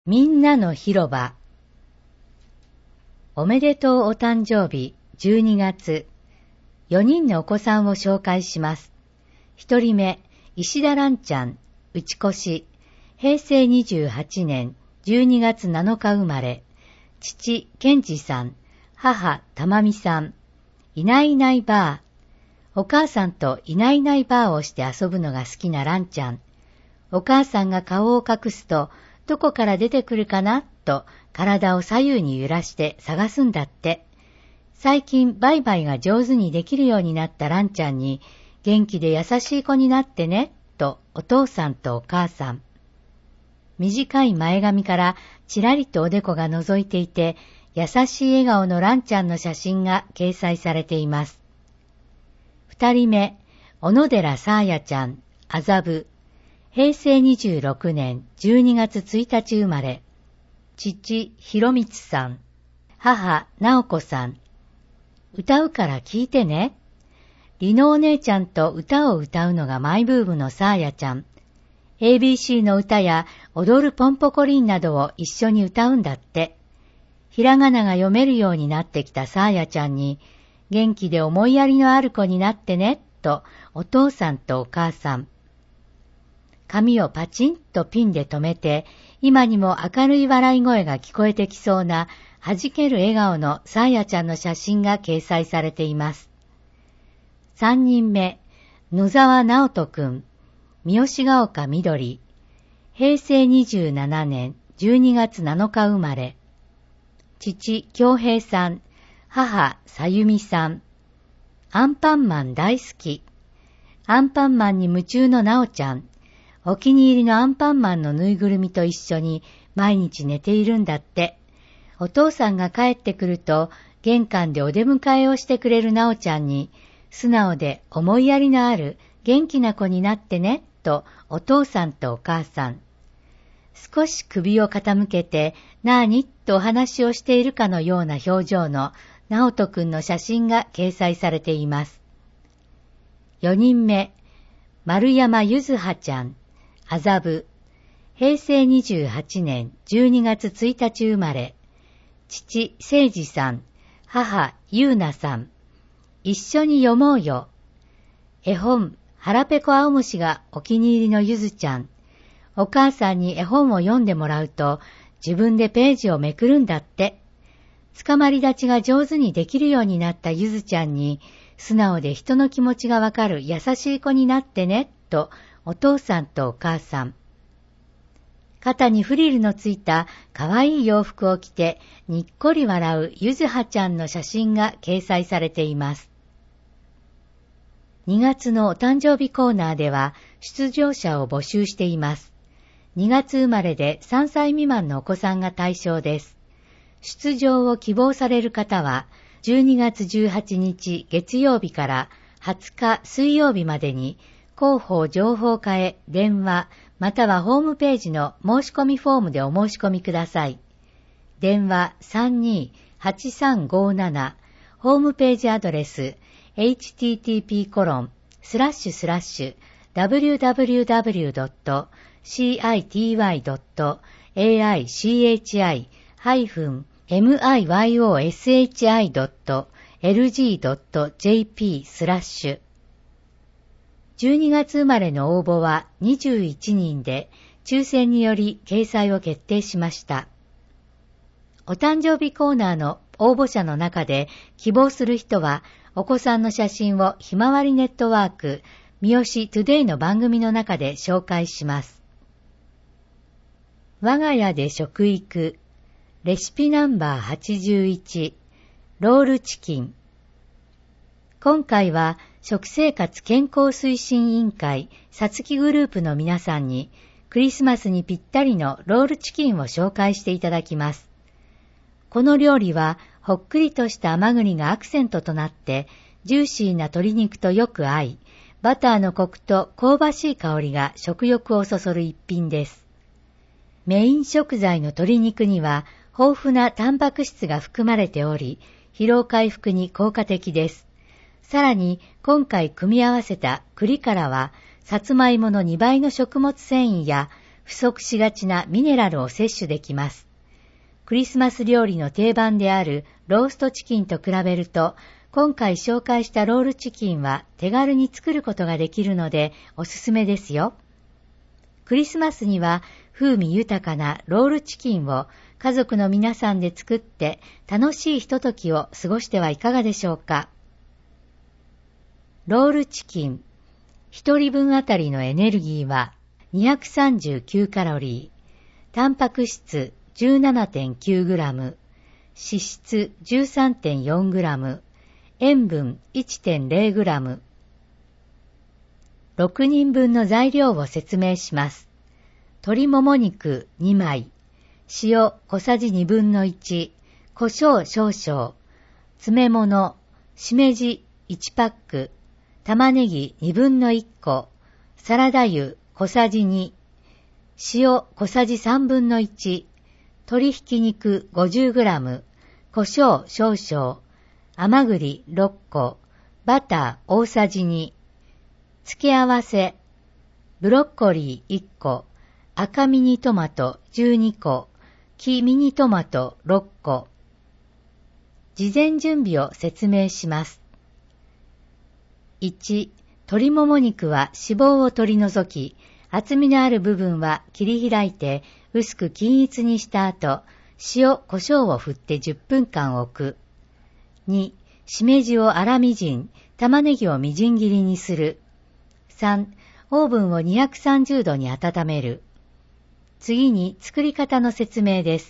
みんなの広場。おめでとうお誕生日12月。4人のお子さんを紹介します。1人目、石田蘭ちゃん、内越。平成28年12月7日生まれ。父、健二さん、母、玉美さん。いないいないばー。お母さんといないいないばーをして遊ぶのが好きな蘭ちゃん。お母さんが顔を隠すと、どこから出てくるかなと体を左右に揺らして探すんだって。最近バイバイが上手にできるようになった蘭ちゃんに、元気で優しい子になってねとお父さんとお母さん。短い前髪からちらりとおでこが覗いていて、優しい笑顔の蘭ちゃんの写真が掲載されています。二人目、小野寺さあやちゃん、麻布。平成26年12月1日生まれ。父、博光さん。母、直子さん。歌うから聞いてね。りのお姉ちゃんと歌を歌うのがマイブームのさあやちゃん。ABC の歌や踊るポンポコリンなどを一緒に歌うんだって。ひらがなが読めるようになってきたさあやちゃんに、元気で思いやりのある子になってね、とお父さんとお母さん。髪をパチンとピンで留めて、今にも明るい笑い声が聞こえてきそうな弾ける笑顔のさあやちゃんの写真が掲載されています。三人目、野沢直人くん、三好ヶ丘みどり。平成27年12月7日生まれ。父、京平さん、母、さゆみさん。アンパンマン大好き。アンパンマンに夢中のなおちゃん。お気に入りのアンパンマンのぬいぐるみと一緒に毎日寝ているんだって。お父さんが帰ってくると玄関でお出迎えをしてくれるなおちゃんに、素直で思いやりのある元気な子になってねとお父さんとお母さん。少し首を傾けてなーにとお話をしているかのような表情のなおとくんの写真が掲載されています。4人目、丸山ゆずはちゃん。麻布。平成28年12月1日生まれ。父、誠治さん。母、ゆうなさん。一緒に読もうよ。絵本、腹ペコ青虫がお気に入りのゆずちゃん。お母さんに絵本を読んでもらうと、自分でページをめくるんだって。捕まり立ちが上手にできるようになったゆずちゃんに、素直で人の気持ちがわかる優しい子になってね、と、お父さんとお母さん。肩にフリルのついた可愛い洋服を着てにっこり笑うゆずはちゃんの写真が掲載されています。2月のお誕生日コーナーでは出場者を募集しています。2月生まれで3歳未満のお子さんが対象です。出場を希望される方は12月18日月曜日から20日水曜日までに広報情報課へ電話またはホームページの申し込みフォームでお申し込みください。電話 32-8357 ホームページアドレス http://www.city.miyoshi.lg.jp/ 12月生まれの応募は21人で、抽選により掲載を決定しました。お誕生日コーナーの応募者の中で希望する人は、お子さんの写真をひまわりネットワーク、三好トゥデイの番組の中で紹介します。我が家で食育、レシピナンバー81、ロールチキン。今回は食生活健康推進委員会さつきグループの皆さんにクリスマスにぴったりのロールチキンを紹介していただきます。この料理はほっくりとした甘栗がアクセントとなってジューシーな鶏肉とよく合い、バターのコクと香ばしい香りが食欲をそそる一品です。メイン食材の鶏肉には豊富なタンパク質が含まれており、疲労回復に効果的です。さらに今回組み合わせた栗からはさつまいもの2倍の食物繊維や不足しがちなミネラルを摂取できます。クリスマス料理の定番であるローストチキンと比べると、今回紹介したロールチキンは手軽に作ることができるのでおすすめですよ。クリスマスには風味豊かなロールチキンを家族の皆さんで作って楽しいひとときを過ごしてはいかがでしょうか。ロールチキン、1人分あたりのエネルギーは239カロリー、タンパク質 17.9 グラム、脂質 13.4 グラム、塩分 1.0 グラム。6人分の材料を説明します。鶏もも肉2枚、塩小さじ1/2、胡椒少々、詰め物、しめじ1パック、玉ねぎ1/2個、サラダ油小さじ2、塩小さじ1/3、鶏ひき肉 50g、胡椒少々、甘栗6個、バター大さじ2、付け合わせ、ブロッコリー1個、赤ミニトマト12個、黄ミニトマト6個。事前準備を説明します。1、鶏もも肉は脂肪を取り除き、厚みのある部分は切り開いて薄く均一にした後、塩、胡椒を振って10分間置く。2、しめじを粗みじん、玉ねぎをみじん切りにする。3、オーブンを230度に温める。次に作り方の説明です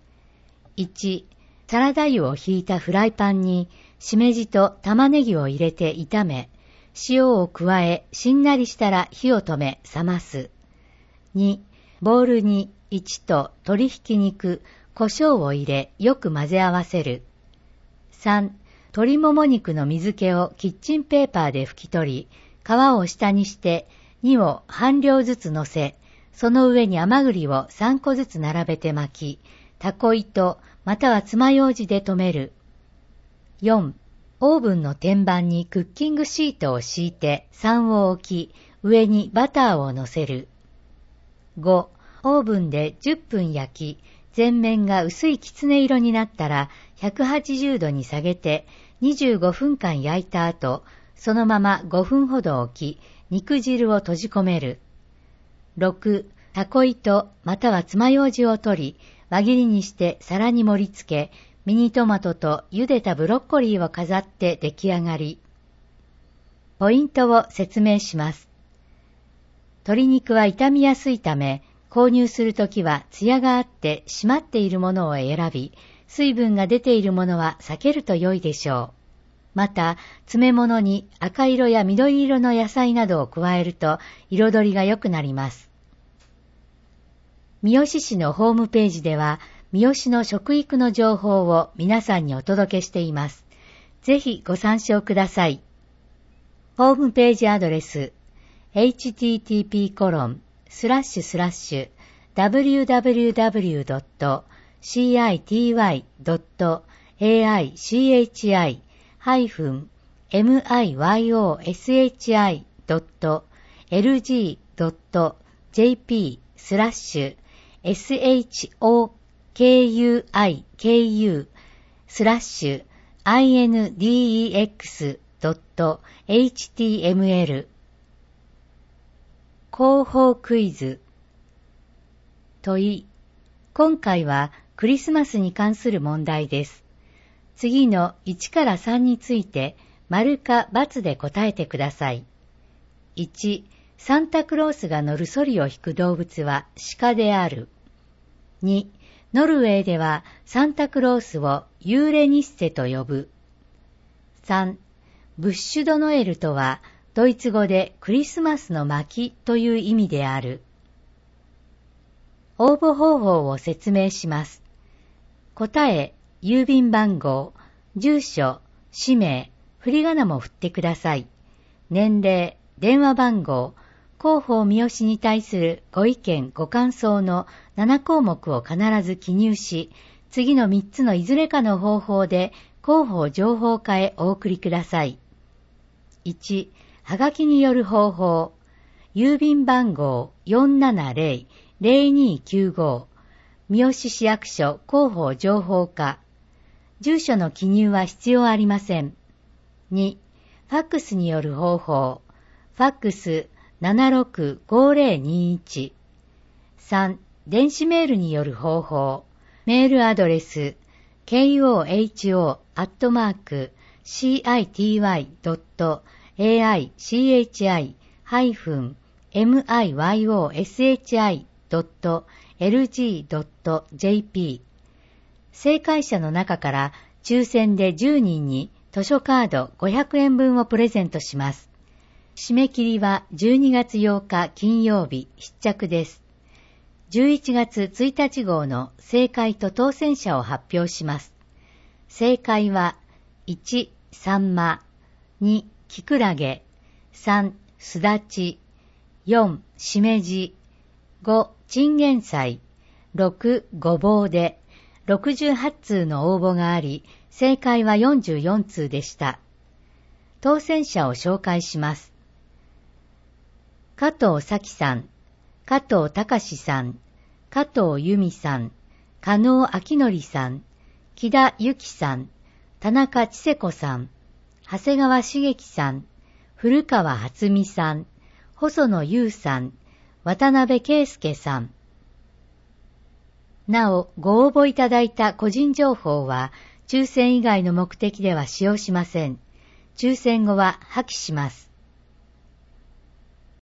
。1、サラダ油をひいたフライパンにしめじと玉ねぎを入れて炒め、塩を加えしんなりしたら火を止め冷ます。2、ボウルに1と鶏ひき肉、胡椒を入れよく混ぜ合わせる。3、鶏もも肉の水気をキッチンペーパーで拭き取り、皮を下にして2を半量ずつ乗せ、その上に甘栗を3個ずつ並べて巻き、タコ糸または爪楊枝で留める。4、オーブンの天板にクッキングシートを敷いて3を置き、上にバターを乗せる。5、オーブンで10分焼き、全面が薄いきつね色になったら180度に下げて25分間焼いた後、そのまま5分ほど置き、肉汁を閉じ込める。6、タコ糸または爪楊枝を取り、輪切りにして皿に盛り付け、ミニトマトと茹でたブロッコリーを飾って出来上がり。ポイントを説明します。鶏肉は傷みやすいため、購入するときはツヤがあって締まっているものを選び、水分が出ているものは避けると良いでしょう。また、詰め物に赤色や緑色の野菜などを加えると彩りが良くなります。三好市のホームページでは、三好の食育の情報を皆さんにお届けしています。ぜひご参照ください。ホームページアドレス http://www.shitivai.lg.jp/index.html 広報クイズ。問い。今回はクリスマスに関する問題です。次の1から3について丸か×で答えてください。1、サンタクロースが乗るソリを引く動物は鹿である。2、ノルウェーではサンタクロースをユーレニッセと呼ぶ。3、ブッシュドノエルとはドイツ語でクリスマスの薪という意味である。応募方法を説明します。答え、郵便番号、住所、氏名、振り仮名も振ってください。年齢、電話番号、広報三好に対するご意見ご感想の7項目を必ず記入し、次の3つのいずれかの方法で広報情報課へお送りください。1、はがきによる方法。郵便番号 0295、三好市役所広報情報課。住所の記入は必要ありません。2、ファックスによる方法。ファックス 765021。3、電子メールによる方法。メールアドレス koho@city.aicihi-miyoshi.lg.jp。正解者の中から抽選で10人に図書カード500円分をプレゼントします。締め切りは12月8日金曜日必着です。11月1日号の正解と当選者を発表します。正解は1、サンマ、2、キクラゲ、3、スダチ、4、しめじ、5、チンゲン菜、6、ごぼうで、68通の応募があり、正解は44通でした。当選者を紹介します。加藤咲さん、加藤隆さん、加藤由美さん、加納明則さん、木田由紀さん、田中千世子さん、長谷川茂樹さん、古川初美さん、細野優さん、渡辺圭介さん。なお、ご応募いただいた個人情報は、抽選以外の目的では使用しません。抽選後は破棄します。